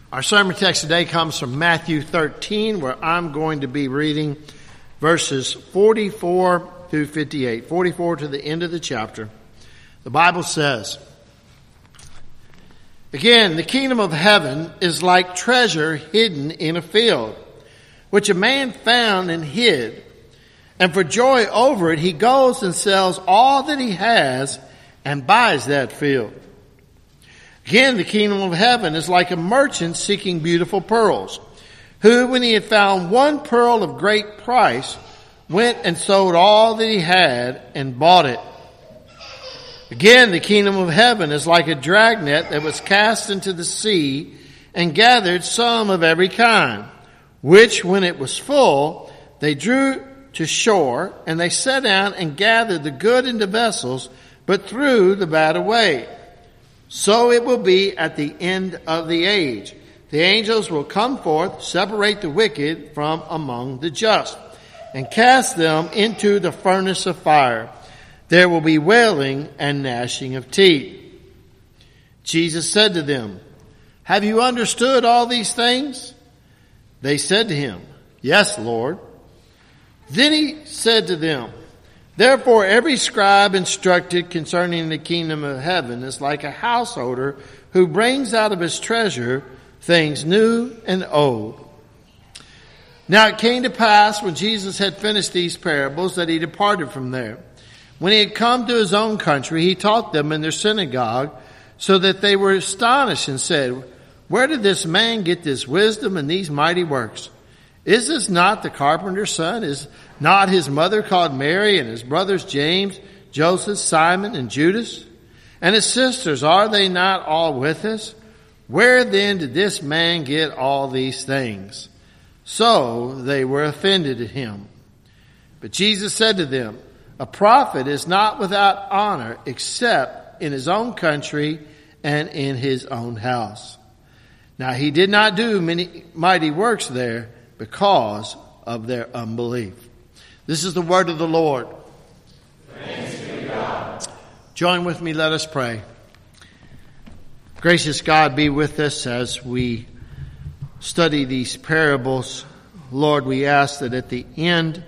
Our sermon text today comes from Matthew 13, where I'm going to be reading verses 44 through 58, 44 to the end of the chapter. The Bible says, "Again, the kingdom of heaven is like treasure hidden in a field, which a man found and hid. And for joy over it, he goes and sells all that he has and buys that field. Again, the kingdom of heaven is like a merchant seeking beautiful pearls, who, when he had found one pearl of great price, went and sold all that he had and bought it. Again, the kingdom of heaven is like a dragnet that was cast into the sea and gathered some of every kind, which, when it was full, they drew to shore, and they sat down and gathered the good into vessels, but threw the bad away. So it will be at the end of the age. The angels will come forth, separate the wicked from among the just, and cast them into the furnace of fire. There will be wailing and gnashing of teeth." Jesus said to them, "Have you understood all these things?" They said to him, "Yes, Lord." Then he said to them, "Therefore every scribe instructed concerning the kingdom of heaven is like a householder who brings out of his treasure things new and old." Now it came to pass, when Jesus had finished these parables, that he departed from there. When he had come to his own country, he taught them in their synagogue, so that they were astonished and said, "Where did this man get this wisdom and these mighty works? Is this not the carpenter's son? Is not his mother called Mary, and his brothers James, Joseph, Simon, and Judas? And his sisters, are they not all with us? Where then did this man get all these things?" So they were offended at him. But Jesus said to them, "A prophet is not without honor except in his own country and in his own house." Now he did not do many mighty works there because of their unbelief. This is the word of the Lord. Thanks be to God. Join with me, let us pray. Gracious God, be with us as we study these parables. Lord, we ask that at the end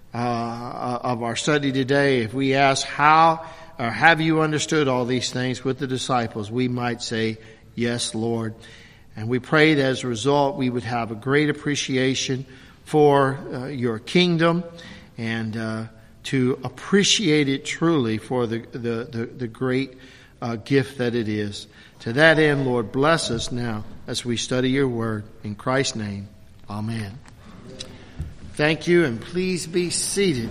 of our study today, if we ask how or have you understood all these things with the disciples, we might say, "Yes, Lord." And we pray that as a result we would have a great appreciation for your kingdom and to appreciate it truly for the great gift that it is. To that end, Lord, bless us now as we study your word. In Christ's name, amen. Thank you, and please be seated.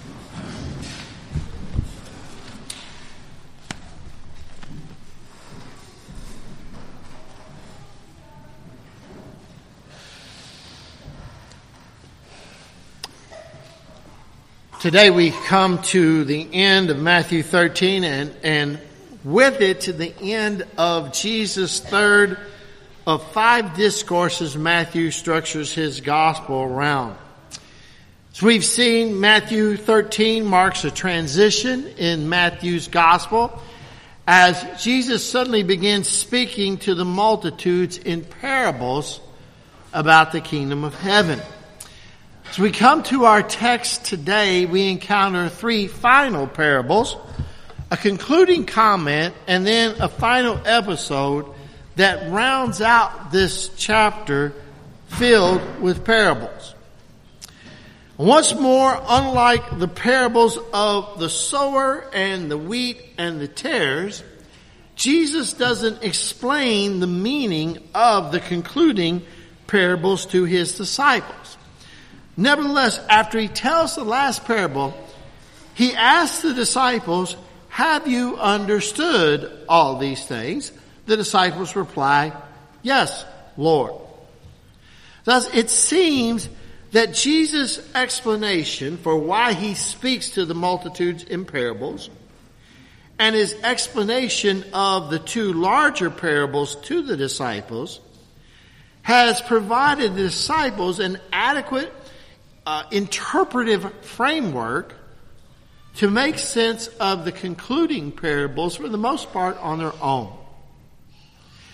Today we come to the end of Matthew 13 and with it to the end of Jesus' third of 5 discourses Matthew structures his gospel around. As we've seen, Matthew 13 marks a transition in Matthew's gospel as Jesus suddenly begins speaking to the multitudes in parables about the kingdom of heaven. As we come to our text today, we encounter 3 final parables, a concluding comment, and then a final episode that rounds out this chapter filled with parables. Once more, unlike the parables of the sower and the wheat and the tares, Jesus doesn't explain the meaning of the concluding parables to his disciples. Nevertheless, after he tells the last parable, he asks the disciples, "Have you understood all these things?" The disciples reply, "Yes, Lord." Thus, it seems that Jesus' explanation for why he speaks to the multitudes in parables and his explanation of the 2 larger parables to the disciples has provided the disciples an adequate interpretive framework to make sense of the concluding parables for the most part on their own.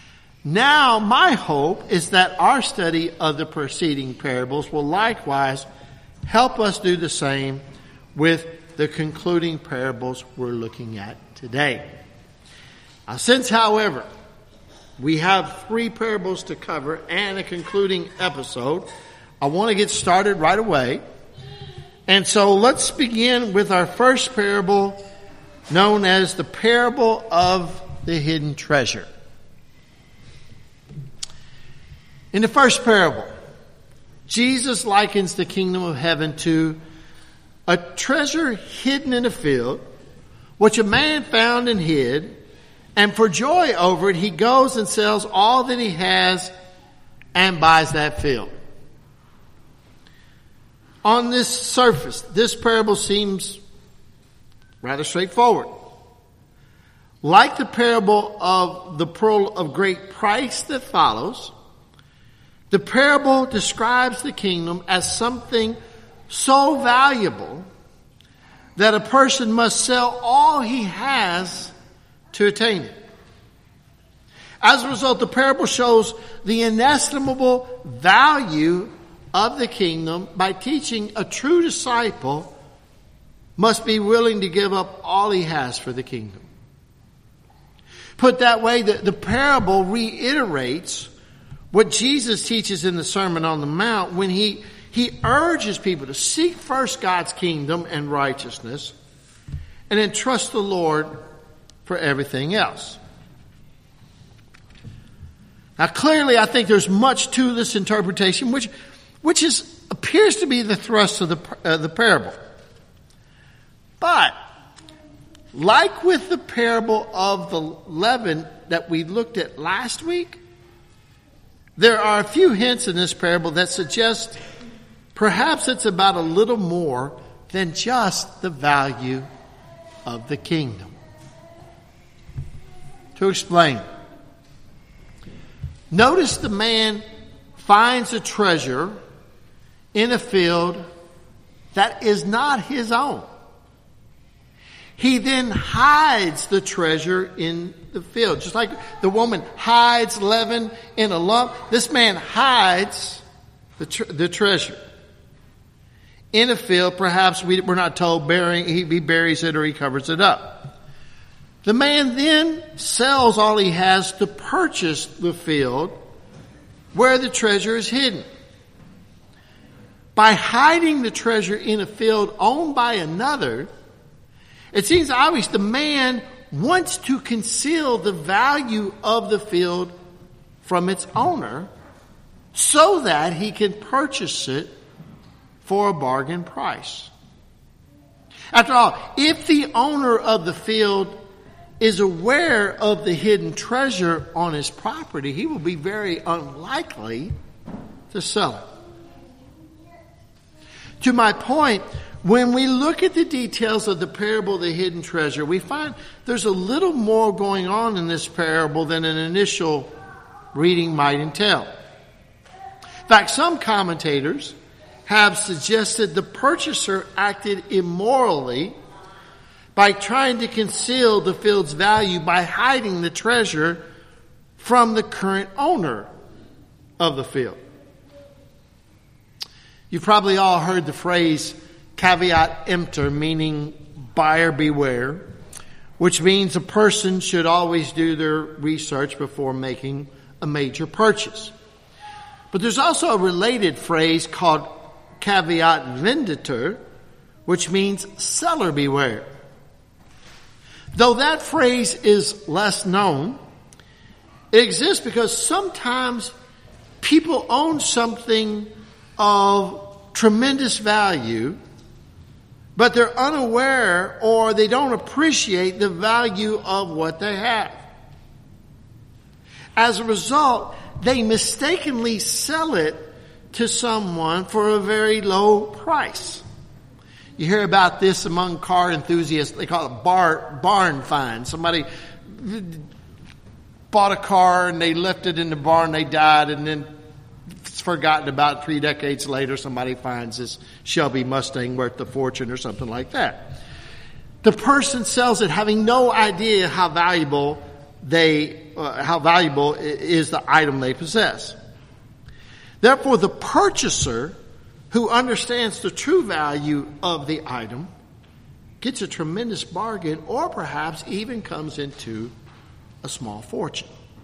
Now, my hope is that our study of the preceding parables will likewise help us do the same with the concluding parables we're looking at today. Now, since, however, we have 3 parables to cover and a concluding episode, I want to get started right away. And so let's begin with our first parable, known as the parable of the hidden treasure. In the first parable, Jesus likens the kingdom of heaven to a treasure hidden in a field, which a man found and hid, and for joy over it, he goes and sells all that he has and buys that field. On this surface, this parable seems rather straightforward. Like the parable of the pearl of great price that follows, the parable describes the kingdom as something so valuable that a person must sell all he has to attain it. As a result, the parable shows the inestimable value of the kingdom by teaching a true disciple must be willing to give up all he has for the kingdom. Put that way, the parable reiterates what Jesus teaches in the Sermon on the Mount when he urges people to seek first God's kingdom and righteousness and then trust the Lord for everything else. Now clearly I think there's much to this interpretation which appears to be the thrust of the parable. But like with the parable of the leaven that we looked at last week, there are a few hints in this parable that suggest perhaps it's about a little more than just the value of the kingdom. To explain, notice the man finds a treasure in a field that is not his own. He then hides the treasure in the field. Just like the woman hides leaven in a lump, this man hides the treasure in a field. Perhaps we're not told he buries it or he covers it up. The man then sells all he has to purchase the field where the treasure is hidden. By hiding the treasure in a field owned by another, it seems obvious the man wants to conceal the value of the field from its owner so that he can purchase it for a bargain price. After all, if the owner of the field is aware of the hidden treasure on his property, he will be very unlikely to sell it. To my point, when we look at the details of the parable of the hidden treasure, we find there's a little more going on in this parable than an initial reading might entail. In fact, some commentators have suggested the purchaser acted immorally by trying to conceal the field's value by hiding the treasure from the current owner of the field. You've probably all heard the phrase caveat emptor, meaning buyer beware, which means a person should always do their research before making a major purchase. But there's also a related phrase called caveat venditor, which means seller beware. Though that phrase is less known, it exists because sometimes people own something of tremendous value, but they're unaware or they don't appreciate the value of what they have. As a result, they mistakenly sell it to someone for a very low price. You hear about this among car enthusiasts. They call it barn find. Somebody bought a car and they left it in the barn, they died, and then it's forgotten about 3 decades later. Somebody finds this Shelby Mustang worth a fortune or something like that. The person sells it having no idea how valuable how valuable is the item they possess. Therefore, the purchaser who understands the true value of the item gets a tremendous bargain, or perhaps even comes into a small fortune.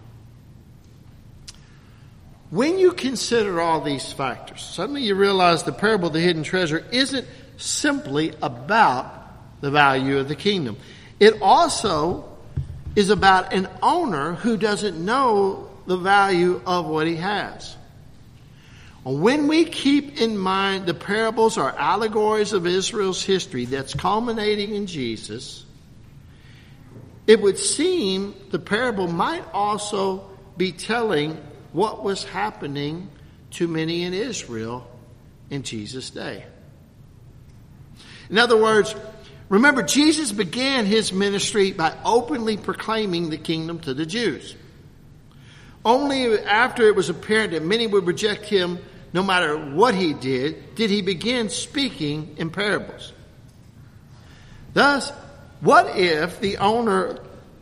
When you consider all these factors, suddenly you realize the parable of the hidden treasure isn't simply about the value of the kingdom. It also is about an owner who doesn't know the value of what he has. When we keep in mind the parables are allegories of Israel's history that's culminating in Jesus, it would seem the parable might also be telling what was happening to many in Israel in Jesus' day. In other words, remember, Jesus began his ministry by openly proclaiming the kingdom to the Jews. Only after it was apparent that many would reject him no matter what he did he begin speaking in parables. Thus, what if the owner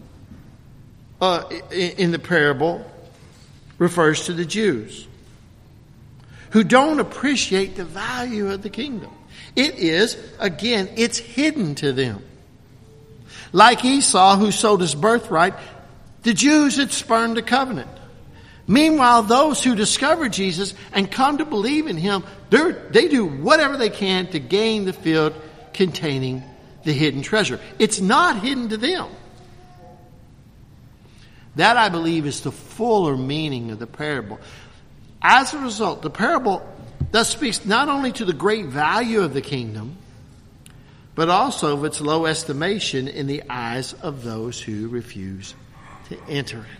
in the parable refers to the Jews who don't appreciate the value of the kingdom? It is, again, it's hidden to them. Like Esau, who sold his birthright, the Jews had spurned the covenant. Meanwhile, those who discover Jesus and come to believe in him, they do whatever they can to gain the field containing the hidden treasure. It's not hidden to them. That, I believe, is the fuller meaning of the parable. As a result, the parable thus speaks not only to the great value of the kingdom, but also of its low estimation in the eyes of those who refuse to enter it.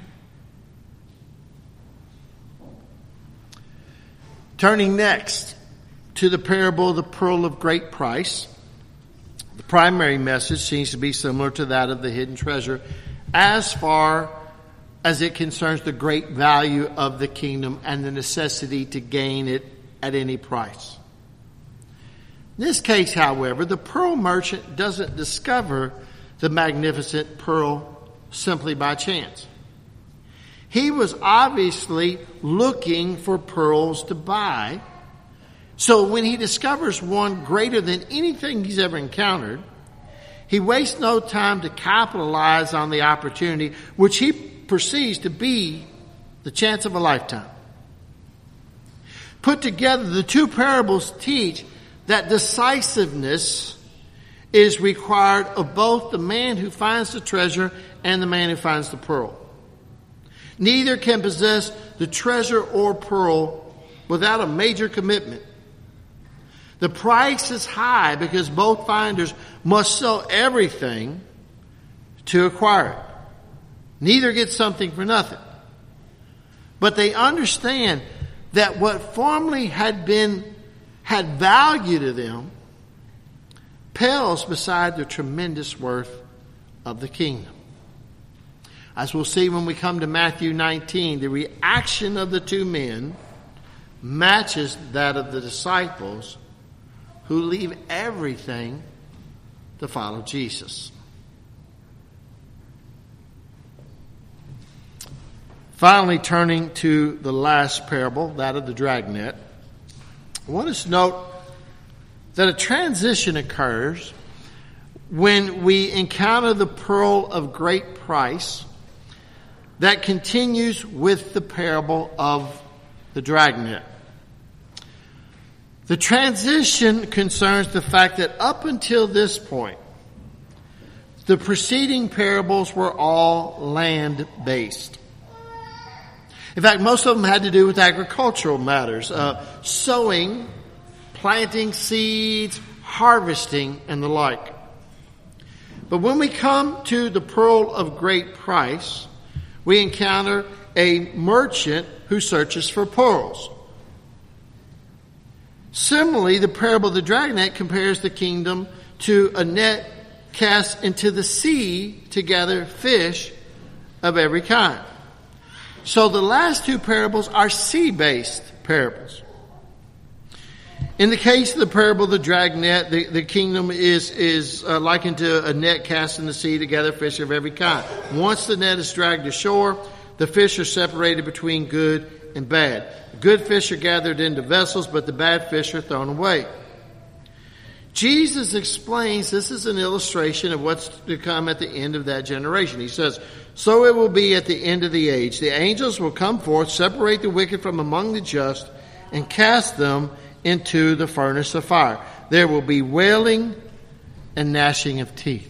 Turning next to the parable of the pearl of great price, the primary message seems to be similar to that of the hidden treasure as far as it concerns the great value of the kingdom and the necessity to gain it at any price. In this case, however, the pearl merchant doesn't discover the magnificent pearl simply by chance. He was obviously looking for pearls to buy. So when he discovers one greater than anything he's ever encountered, he wastes no time to capitalize on the opportunity, which he perceives to be the chance of a lifetime. Put together, the two parables teach that decisiveness is required of both the man who finds the treasure and the man who finds the pearl. Neither can possess the treasure or pearl without a major commitment. The price is high because both finders must sell everything to acquire it. Neither gets something for nothing. But they understand that what formerly had value to them pales beside the tremendous worth of the kingdom. As we'll see when we come to Matthew 19, the reaction of the two men matches that of the disciples who leave everything to follow Jesus. Finally, turning to the last parable, that of the dragnet, I want us to note that a transition occurs when we encounter the pearl of great price that continues with the parable of the dragnet. The transition concerns the fact that up until this point, the preceding parables were all land-based. In fact, most of them had to do with agricultural matters, sowing, planting seeds, harvesting, and the like. But when we come to the pearl of great price, we encounter a merchant who searches for pearls. Similarly, the parable of the dragnet compares the kingdom to a net cast into the sea to gather fish of every kind. So the last two parables are sea-based parables. In the case of the parable of the dragnet, the kingdom is likened to a net cast in the sea to gather fish of every kind. Once the net is dragged ashore, the fish are separated between good and bad. Good fish are gathered into vessels, but the bad fish are thrown away. Jesus explains this is an illustration of what's to come at the end of that generation. He says, so it will be at the end of the age. The angels will come forth, separate the wicked from among the just, and cast them into the furnace of fire. There will be wailing and gnashing of teeth.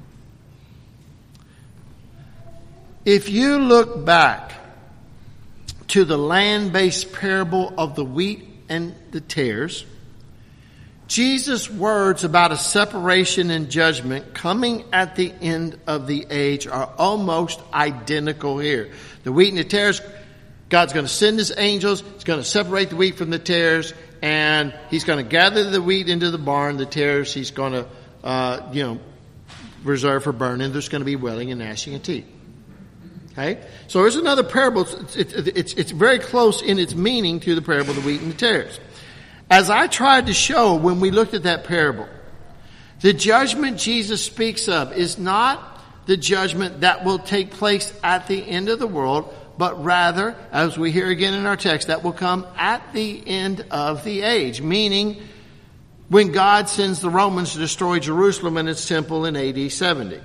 If you look back to the land-based parable of the wheat and the tares, Jesus' words about a separation and judgment coming at the end of the age are almost identical here. The wheat and the tares, God's going to send his angels. He's going to separate the wheat from the tares, and he's going to gather the wheat into the barn. The tares he's going to, reserve for burning. There's going to be wailing and gnashing of teeth. Okay? So there's another parable. It's very close in its meaning to the parable of the wheat and the tares. As I tried to show when we looked at that parable, the judgment Jesus speaks of is not the judgment that will take place at the end of the world, but rather, as we hear again in our text, that will come at the end of the age, meaning when God sends the Romans to destroy Jerusalem and its temple in AD 70.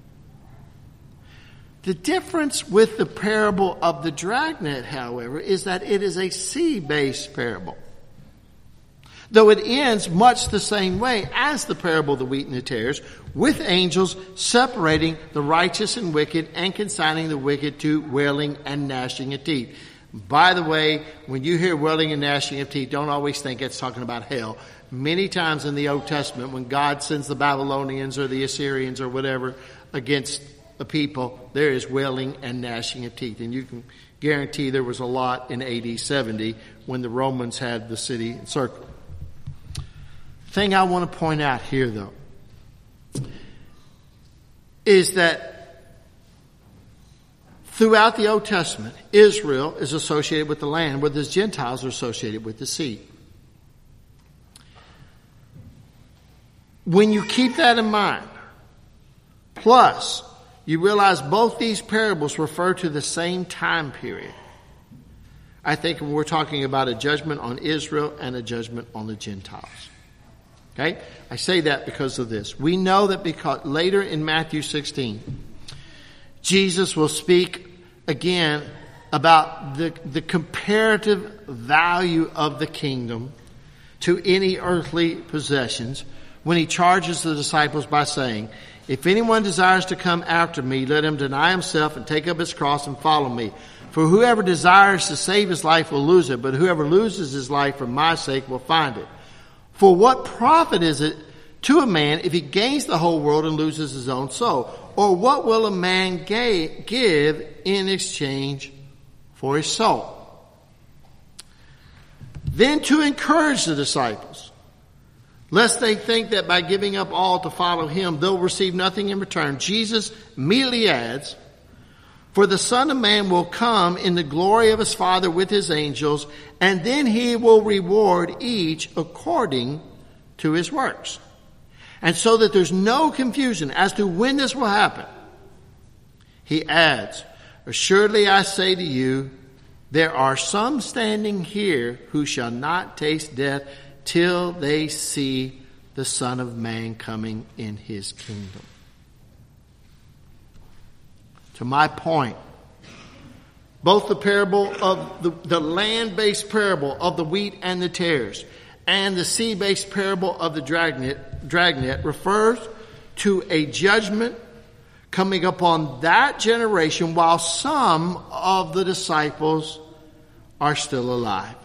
The difference with the parable of the dragnet, however, is that it is a sea-based parable. Though it ends much the same way as the parable of the wheat and the tares, with angels separating the righteous and wicked and consigning the wicked to wailing and gnashing of teeth. By the way, when you hear wailing and gnashing of teeth, don't always think it's talking about hell. Many times in the Old Testament, when God sends the Babylonians or the Assyrians or whatever against a people, there is wailing and gnashing of teeth. And you can guarantee there was a lot in AD 70 when the Romans had the city encircled. Thing I want to point out here, though, is that throughout the Old Testament, Israel is associated with the land, where the Gentiles are associated with the sea. When you keep that in mind, plus you realize both these parables refer to the same time period, I think we're talking about a judgment on Israel and a judgment on the Gentiles. Okay? I say that because of this. We know that because later in Matthew 16, Jesus will speak again about the comparative value of the kingdom to any earthly possessions when he charges the disciples by saying, if anyone desires to come after me, let him deny himself and take up his cross and follow me. For whoever desires to save his life will lose it, but whoever loses his life for my sake will find it. For what profit is it to a man if he gains the whole world and loses his own soul? Or what will a man give in exchange for his soul? Then to encourage the disciples, lest they think that by giving up all to follow him, they'll receive nothing in return, Jesus immediately adds, for the Son of Man will come in the glory of his Father with his angels, and then he will reward each according to his works. And so that there's no confusion as to when this will happen, he adds, assuredly I say to you, there are some standing here who shall not taste death till they see the Son of Man coming in his kingdom. To my point, both the parable of the land-based parable of the wheat and the tares and the sea-based parable of the dragnet refers to a judgment coming upon that generation while some of the disciples are still alive.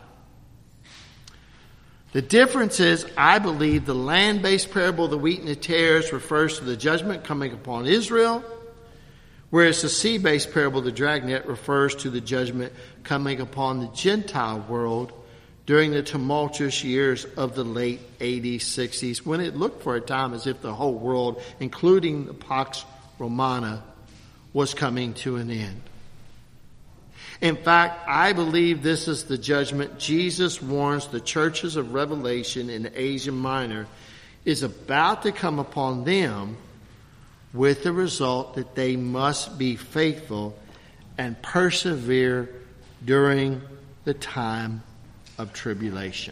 The difference is, I believe, the land-based parable of the wheat and the tares refers to the judgment coming upon Israel, whereas the sea-based parable of the dragnet refers to the judgment coming upon the Gentile world during the tumultuous years of the late 80s, 60s, when it looked for a time as if the whole world, including the Pax Romana, was coming to an end. In fact, I believe this is the judgment Jesus warns the churches of Revelation in Asia Minor is about to come upon them, with the result that they must be faithful and persevere during the time of tribulation.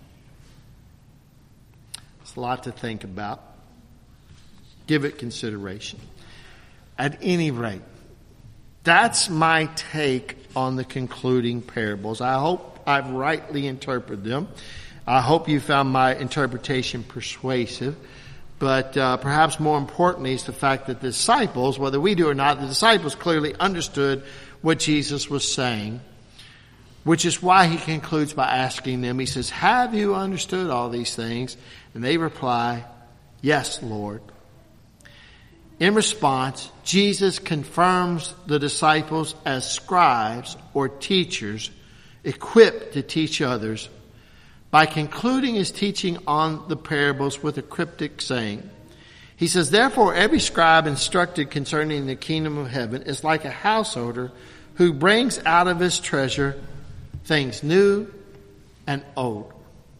It's a lot to think about. Give it consideration. At any rate, that's my take on the concluding parables. I hope I've rightly interpreted them. I hope you found my interpretation persuasive. But perhaps more importantly is the fact that the disciples, whether we do or not, the disciples clearly understood what Jesus was saying, which is why he concludes by asking them, he says, have you understood all these things? And they reply, yes, Lord. In response, Jesus confirms the disciples as scribes or teachers equipped to teach others by concluding his teaching on the parables with a cryptic saying. He says, therefore, every scribe instructed concerning the kingdom of heaven is like a householder who brings out of his treasure things new and old.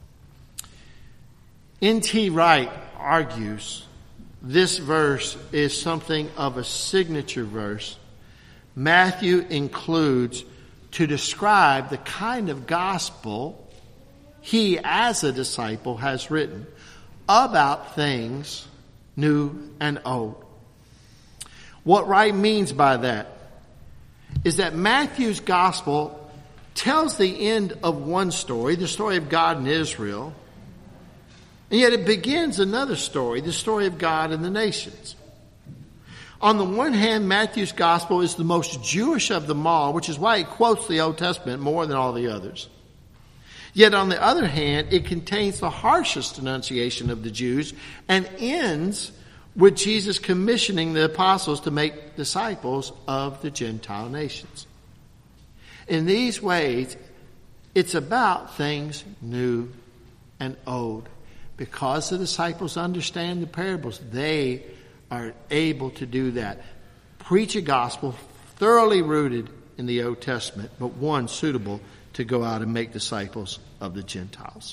N.T. Wright argues this verse is something of a signature verse Matthew includes to describe the kind of gospel he, as a disciple, has written about things new and old. What Wright means by that is that Matthew's gospel tells the end of one story, the story of God and Israel, and yet it begins another story, the story of God and the nations. On the one hand, Matthew's gospel is the most Jewish of them all, which is why it quotes the Old Testament more than all the others. Yet on the other hand, it contains the harshest denunciation of the Jews and ends with Jesus commissioning the apostles to make disciples of the Gentile nations. In these ways, it's about things new and old. Because the disciples understand the parables, they are able to do that. Preach a gospel thoroughly rooted in the Old Testament, but one suitable to go out and make disciples of the Gentiles.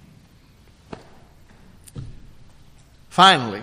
Finally,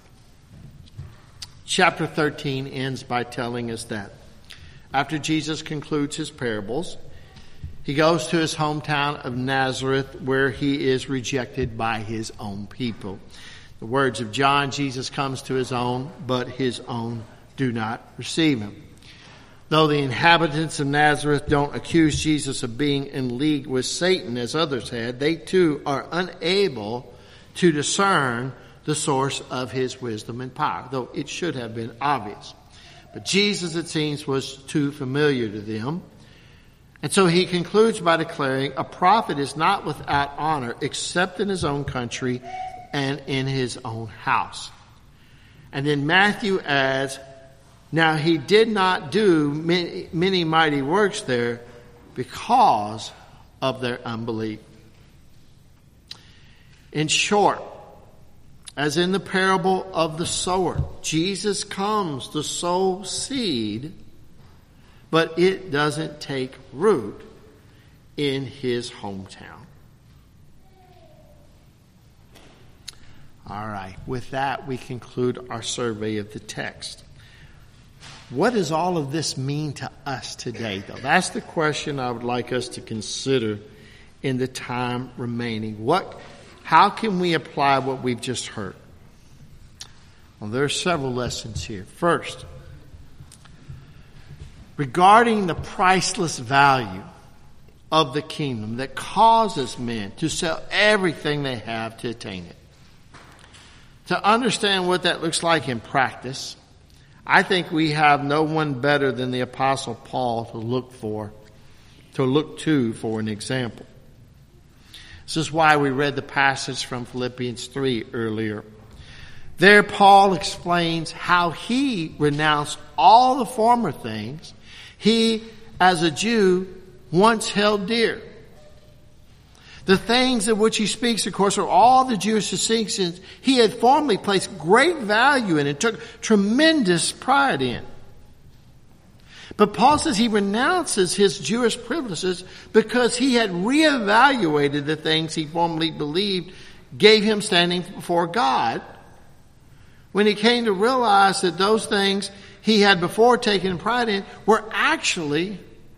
chapter 13 ends by telling us that after Jesus concludes his parables, he goes to his hometown of Nazareth, where he is rejected by his own people. The words of John, Jesus comes to his own, but his own do not receive him. Though the inhabitants of Nazareth don't accuse Jesus of being in league with Satan as others had, they too are unable to discern the source of his wisdom and power, though it should have been obvious. But Jesus, it seems, was too familiar to them. And so he concludes by declaring, a prophet is not without honor except in his own country and in his own house. And then Matthew adds, now he did not do many mighty works there because of their unbelief. In short, as in the parable of the sower, Jesus comes to sow seed, but it doesn't take root in his hometown. All right, with that, we conclude our survey of the text. What does all of this mean to us today, though? That's the question I would like us to consider in the time remaining. How can we apply what we've just heard? Well, there are several lessons here. First, regarding the priceless value of the kingdom that causes men to sell everything they have to attain it. To understand what that looks like in practice, I think we have no one better than the Apostle Paul to look to for an example. This is why we read the passage from Philippians 3 earlier. There Paul explains how he renounced all the former things he, as a Jew, once held dear. The things of which he speaks, of course, are all the Jewish distinctions he had formerly placed great value in and took tremendous pride in. But Paul says he renounces his Jewish privileges because he had reevaluated the things he formerly believed gave him standing before God, when he came to realize that those things he had before taken pride in were actually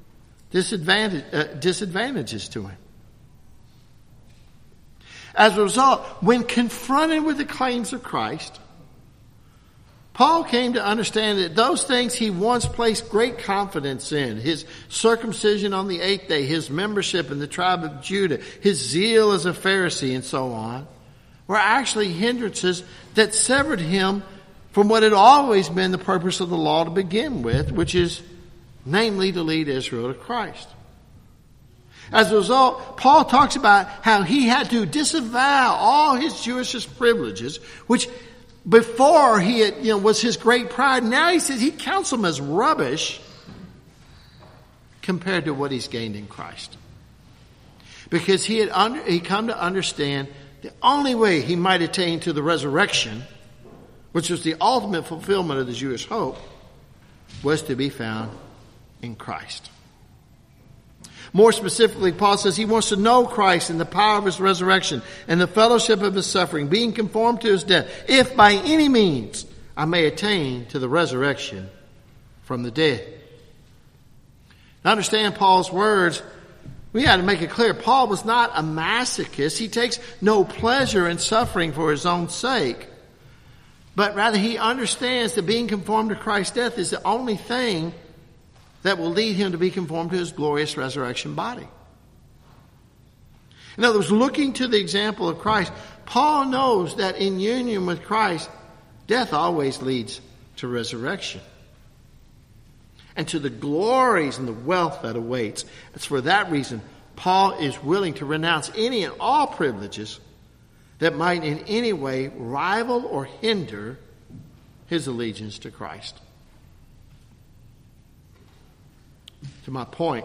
disadvantages to him. As a result, when confronted with the claims of Christ, Paul came to understand that those things he once placed great confidence in, his circumcision on the 8th day, his membership in the tribe of Judah, his zeal as a Pharisee, and so on, were actually hindrances that severed him from what had always been the purpose of the law to begin with, which is namely to lead Israel to Christ. As a result, Paul talks about how he had to disavow all his Jewish privileges, which before he had, was his great pride. Now he says he counts them as rubbish compared to what he's gained in Christ. Because he come to understand the only way he might attain to the resurrection, which was the ultimate fulfillment of the Jewish hope, was to be found in Christ. More specifically, Paul says he wants to know Christ and the power of his resurrection and the fellowship of his suffering, being conformed to his death, if by any means I may attain to the resurrection from the dead. Now understand Paul's words. We had to make it clear, Paul was not a masochist. He takes no pleasure in suffering for his own sake. But rather he understands that being conformed to Christ's death is the only thing that will lead him to be conformed to his glorious resurrection body. In other words, looking to the example of Christ, Paul knows that in union with Christ, death always leads to resurrection and to the glories and the wealth that awaits. It's for that reason Paul is willing to renounce any and all privileges that might in any way rival or hinder his allegiance to Christ. To my point,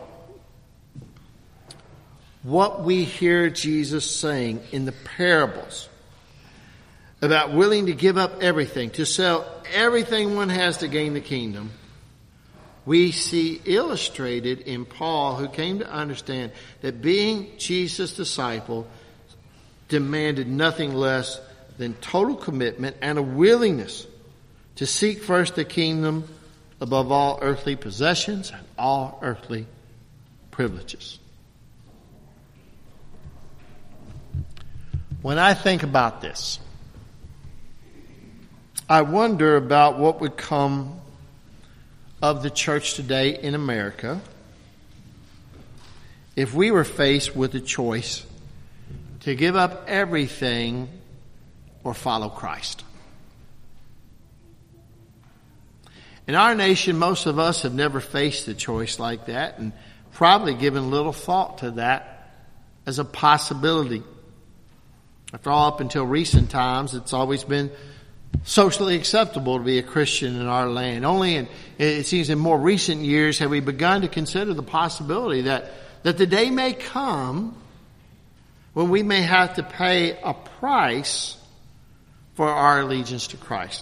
what we hear Jesus saying in the parables about willing to give up everything, to sell everything one has to gain the kingdom, we see illustrated in Paul, who came to understand that being Jesus' disciple demanded nothing less than total commitment and a willingness to seek first the kingdom above all earthly possessions and all earthly privileges. When I think about this, I wonder about what would come of the church today in America if we were faced with a choice to give up everything or follow Christ. In our nation, most of us have never faced a choice like that and probably given little thought to that as a possibility. After all, up until recent times, it's always been socially acceptable to be a Christian in our land. Only it seems in more recent years have we begun to consider the possibility that the day may come when we may have to pay a price for our allegiance to Christ.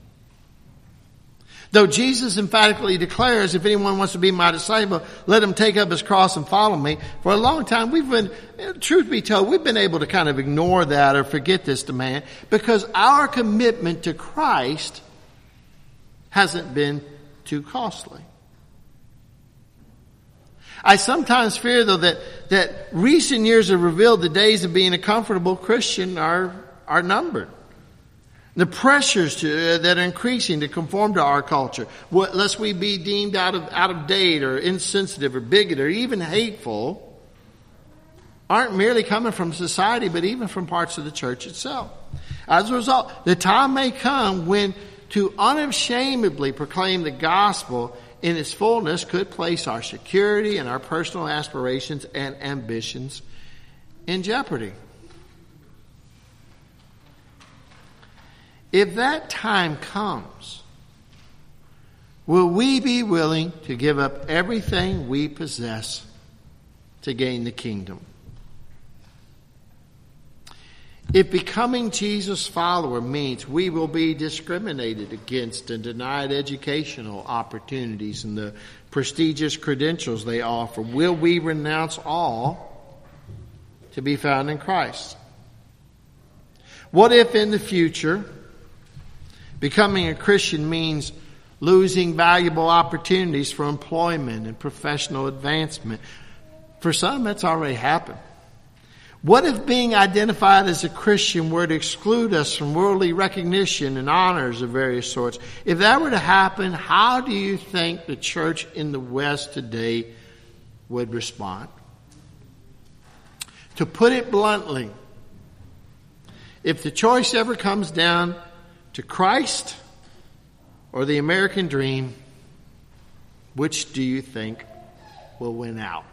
Though Jesus emphatically declares, if anyone wants to be my disciple, let him take up his cross and follow me. For a long time, truth be told, we've been able to kind of ignore that or forget this demand because our commitment to Christ hasn't been too costly. I sometimes fear, though, that recent years have revealed the days of being a comfortable Christian are numbered. The pressures that are increasing to conform to our culture, lest we be deemed out of date or insensitive or bigoted or even hateful, aren't merely coming from society, but even from parts of the church itself. As a result, the time may come when to unashamedly proclaim the gospel in its fullness could place our security and our personal aspirations and ambitions in jeopardy. If that time comes, will we be willing to give up everything we possess to gain the kingdom? If becoming Jesus' follower means we will be discriminated against and denied educational opportunities and the prestigious credentials they offer, will we renounce all to be found in Christ? What if in the future becoming a Christian means losing valuable opportunities for employment and professional advancement? For some, that's already happened. What if being identified as a Christian were to exclude us from worldly recognition and honors of various sorts? If that were to happen, how do you think the church in the West today would respond? To put it bluntly, if the choice ever comes down to Christ or the American dream, which do you think will win out?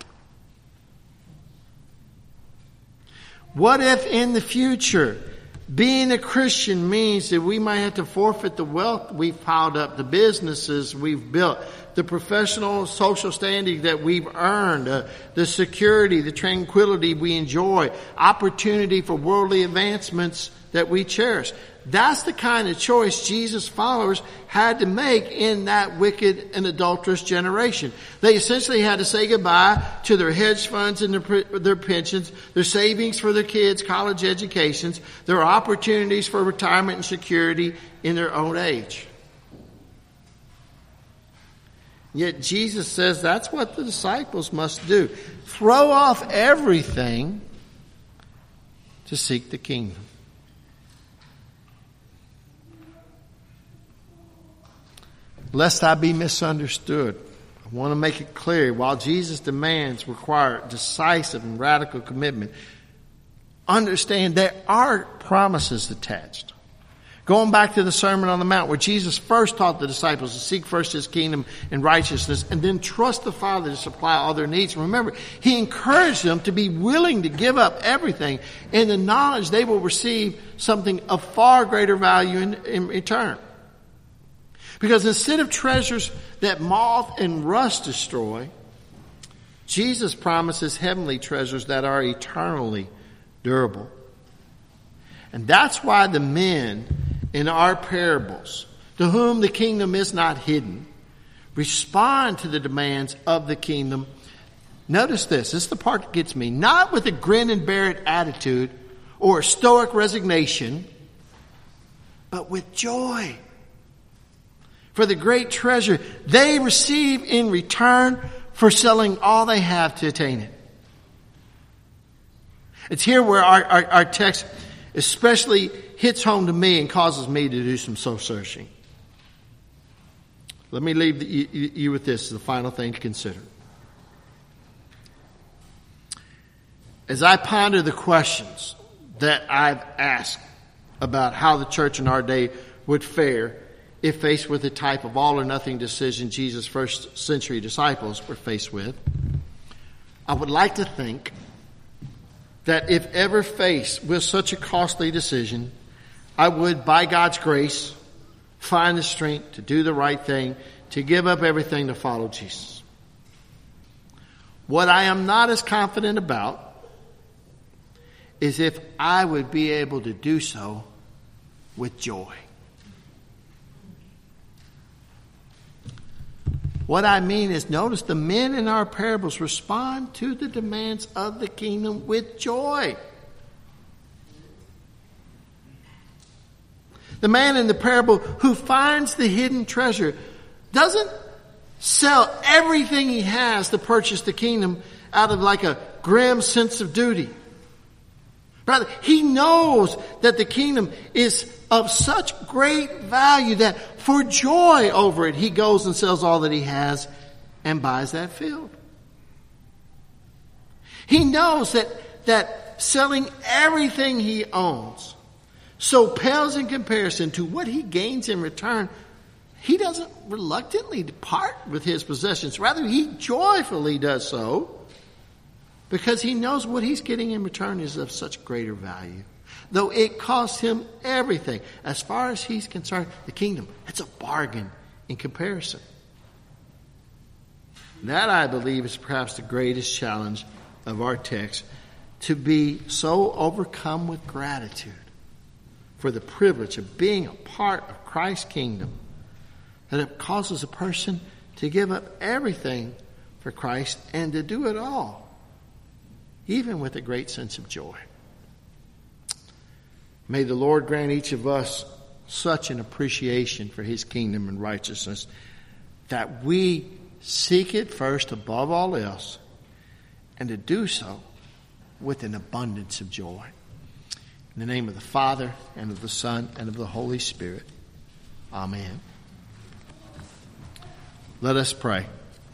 What if in the future being a Christian means that we might have to forfeit the wealth we've piled up, the businesses we've built, the professional social standing that we've earned, the security, the tranquility we enjoy, opportunity for worldly advancements that we cherish? That's the kind of choice Jesus' followers had to make in that wicked and adulterous generation. They essentially had to say goodbye to their hedge funds and their pensions, their savings for their kids' college educations, their opportunities for retirement and security in their old age. Yet Jesus says that's what the disciples must do. Throw off everything to seek the kingdom. Lest I be misunderstood, I want to make it clear, while Jesus' demands require decisive and radical commitment, understand there are promises attached. Going back to the Sermon on the Mount, where Jesus first taught the disciples to seek first His kingdom and righteousness, and then trust the Father to supply all their needs. Remember, He encouraged them to be willing to give up everything in the knowledge they will receive something of far greater value in return. Because instead of treasures that moth and rust destroy, Jesus promises heavenly treasures that are eternally durable. And that's why the men in our parables, to whom the kingdom is not hidden, respond to the demands of the kingdom. Notice this. This is the part that gets me. Not with a grin and bear it attitude or a stoic resignation, but with joy. For the great treasure they receive in return for selling all they have to attain it. It's here where our text especially hits home to me and causes me to do some soul searching. Let me leave you with this as the final thing to consider. As I ponder the questions that I've asked about how the church in our day would fare if faced with the type of all or nothing decision Jesus' first century disciples were faced with, I would like to think that if ever faced with such a costly decision, I would, by God's grace, find the strength to do the right thing, to give up everything to follow Jesus. What I am not as confident about is if I would be able to do so with joy. What I mean is, notice the men in our parables respond to the demands of the kingdom with joy. The man in the parable who finds the hidden treasure doesn't sell everything he has to purchase the kingdom out of like a grim sense of duty. Rather, he knows that the kingdom is of such great value that for joy over it, he goes and sells all that he has and buys that field. He knows that selling everything he owns so pales in comparison to what he gains in return. He doesn't reluctantly depart with his possessions. Rather, he joyfully does so because he knows what he's getting in return is of such greater value. Though it costs him everything. As far as he's concerned, the kingdom, it's a bargain in comparison. That, I believe, is perhaps the greatest challenge of our text, to be so overcome with gratitude for the privilege of being a part of Christ's kingdom that it causes a person to give up everything for Christ and to do it all, even with a great sense of joy. May the Lord grant each of us such an appreciation for his kingdom and righteousness that we seek it first above all else, and to do so with an abundance of joy. In the name of the Father, and of the Son, and of the Holy Spirit. Amen. Let us pray.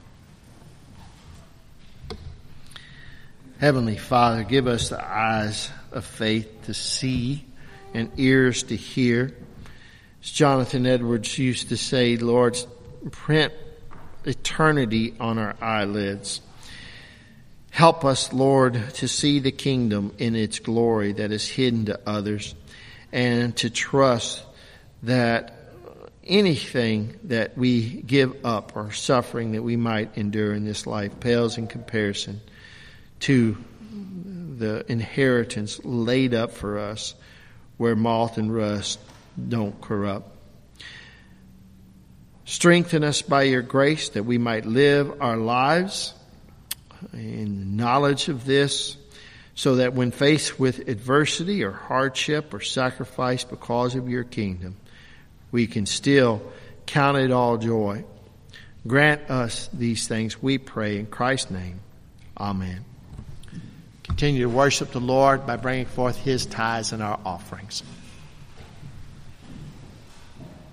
Heavenly Father, give us the eyes of faith to see and ears to hear. As Jonathan Edwards used to say, Lord, print eternity on our eyelids. Help us, Lord, to see the kingdom in its glory that is hidden to others, and to trust that anything that we give up or suffering that we might endure in this life pales in comparison to the inheritance laid up for us where moth and rust don't corrupt. Strengthen us by your grace that we might live our lives in knowledge of this, so that when faced with adversity or hardship or sacrifice because of your kingdom, we can still count it all joy. Grant us these things, we pray in Christ's name. Amen. Continue to worship the Lord by bringing forth his tithes and our offerings.